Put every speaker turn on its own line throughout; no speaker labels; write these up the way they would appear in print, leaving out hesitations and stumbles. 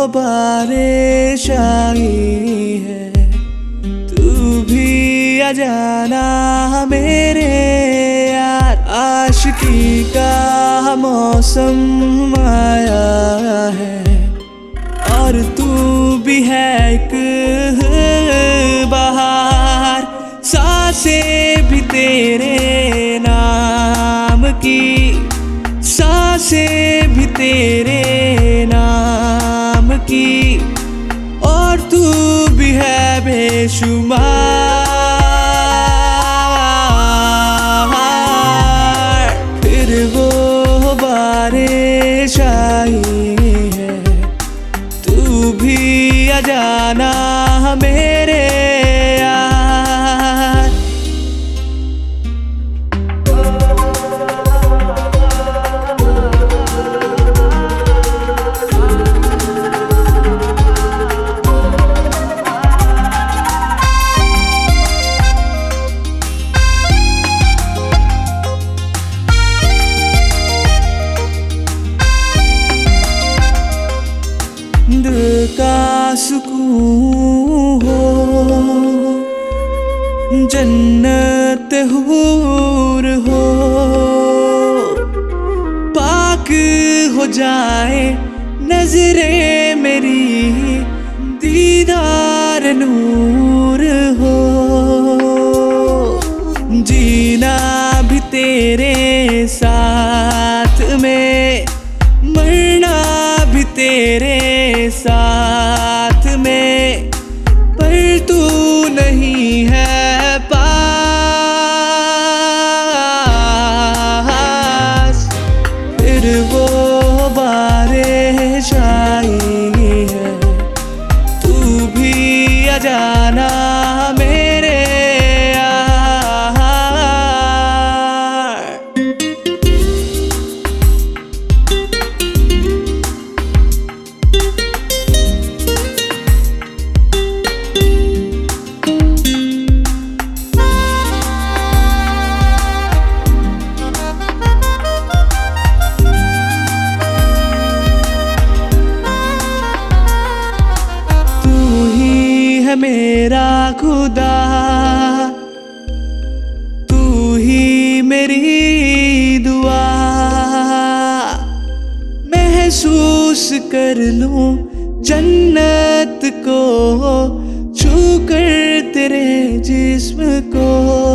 बारिश आई है, तू भी आ जाना मेरे यार। आशिकी का मौसम आया है और तू भी है एक बहार। सांसें भी तेरे नाम की, सांसें भी तेरे नाम की, और तू भी है बेशुमार। फिर वो बारिश आई है, तू भी आ जाना मेरे यार। दिल का सुकून हो, जन्नत हूर हो, पाक हो जाए नजरे मेरी, दीदार नूर हो। जीना भी तेरे साथ में, मरना भी तेरे साथ में, पर तू नहीं है पास। फिर वो बारिश आई है, तू भी आ जाना मेरे यार। है मेरा खुदा, तू ही मेरी दुआ। महसूस कर लूं जन्नत को, छू कर तेरे जिस्म को।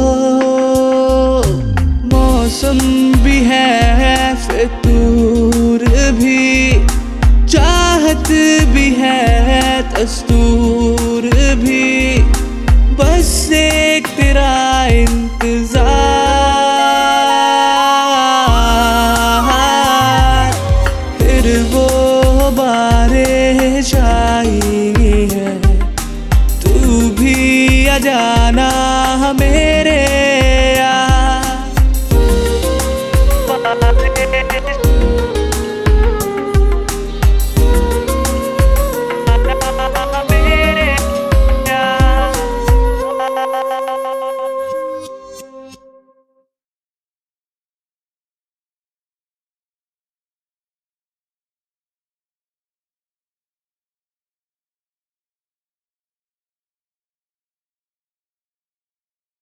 मौसम भी है फितूर भी, चाहत भी है दस्तूर भी, बस एक तेरा इंतजार। फिर वो बारिश आई है, तू भी आ जा।